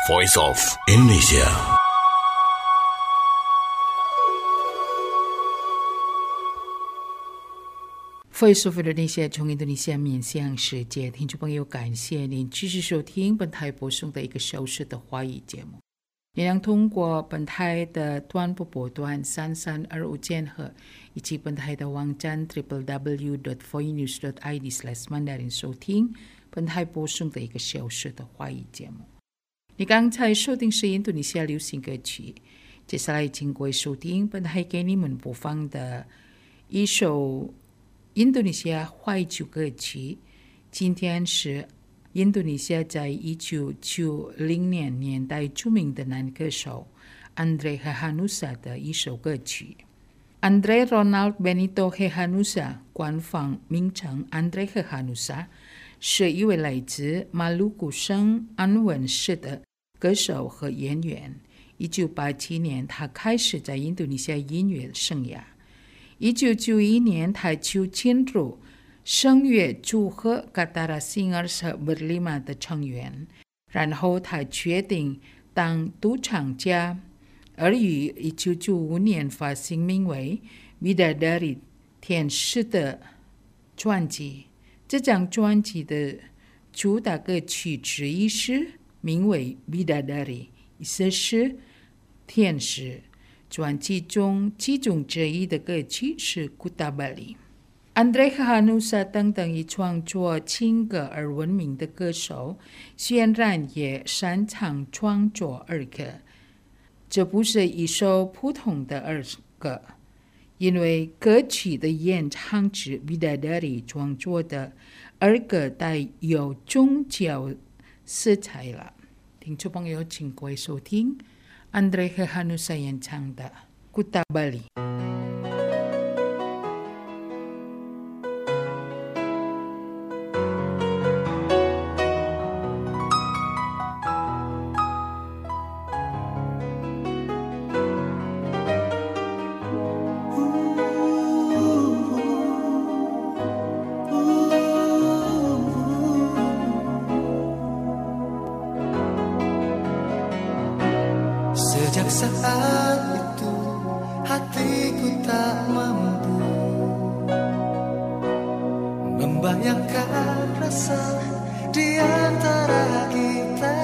Voice of Indonesia. Voice of Indonesia 从印度尼西亚面向世界，听众朋友，感谢您继续收听本台播送的一个小时的华语节目。您能通过本台的短波波段3325千赫，以及本台的网站 www.voinews.id/mandarin 收听本台播送的一个小时的华语节目。你刚才收听是印度尼西亚流行歌曲，接下来请各位收听本台给你们播放的一首印度尼西亚怀旧歌曲。今天是印度尼西亚在1990年代著名的男歌手 Andre Hehanussa 的一首歌曲。Andre Ronald Benito Hehanussa 官方名称 Andre Hehanussa 是一位来自马鲁古省安文市的歌手和演员。1987年他开始在印度尼西亚音乐生涯。1991年他就进入声乐组合 Katara Singers berlima 的成员，然后他决定当独唱家，而于1995年发行名为 Bidadari 天使的专辑。这张专辑的主打歌曲之一是名为 Bidadari， 意思是天使。专辑中其中之一的歌曲是 Kutabali。Andre Hehanussa 等等以创作情歌而闻名的歌手，虽然也擅长创作儿歌，这不是一首普通的儿歌，因为歌曲的演唱者 Bidadari 创作的儿歌带有宗教色彩了。听众朋友，请各位收听Andre Hehanussa 演唱的 Kutabali。 Sejak saat itu hatiku tak mampu membayangkan rasa di antara kita.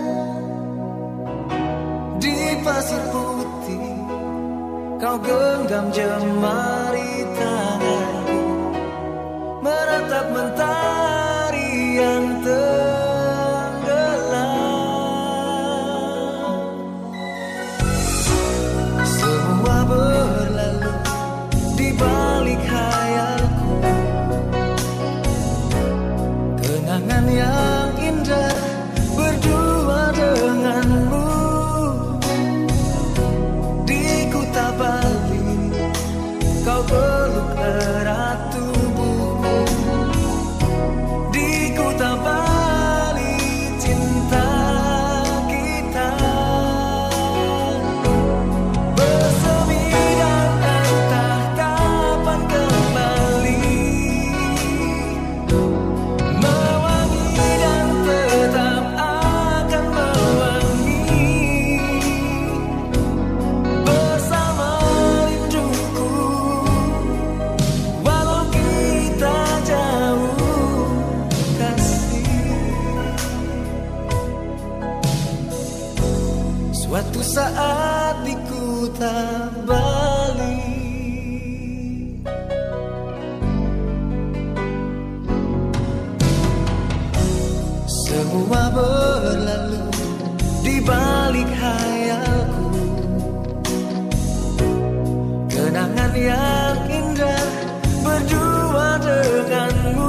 Di pasir putih kau genggam jemari tanganku, menatap mentari yang berlalu di balik khayalku, kenangan yang indah berdua denganmu. Di Kutabali kau peluk erat tubuhku, di Kutabali cinta kita suatu saat di Kutabali. Semua berlalu di balik khayalku, kenangan yang indah berdua denganmu.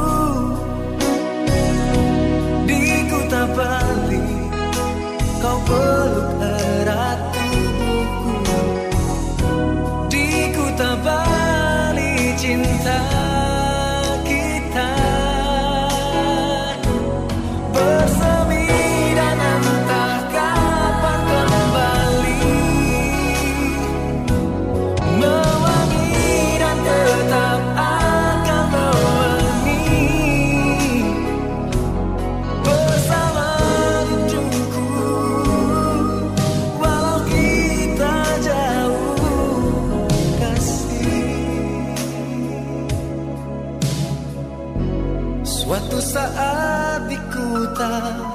Di Kutabali kau peluk erat tubuhku, di Kutabali cinta kita bersemi dan entah kapan kembali, mewangi dan tetap akan mewangi bersama rinduku. cinta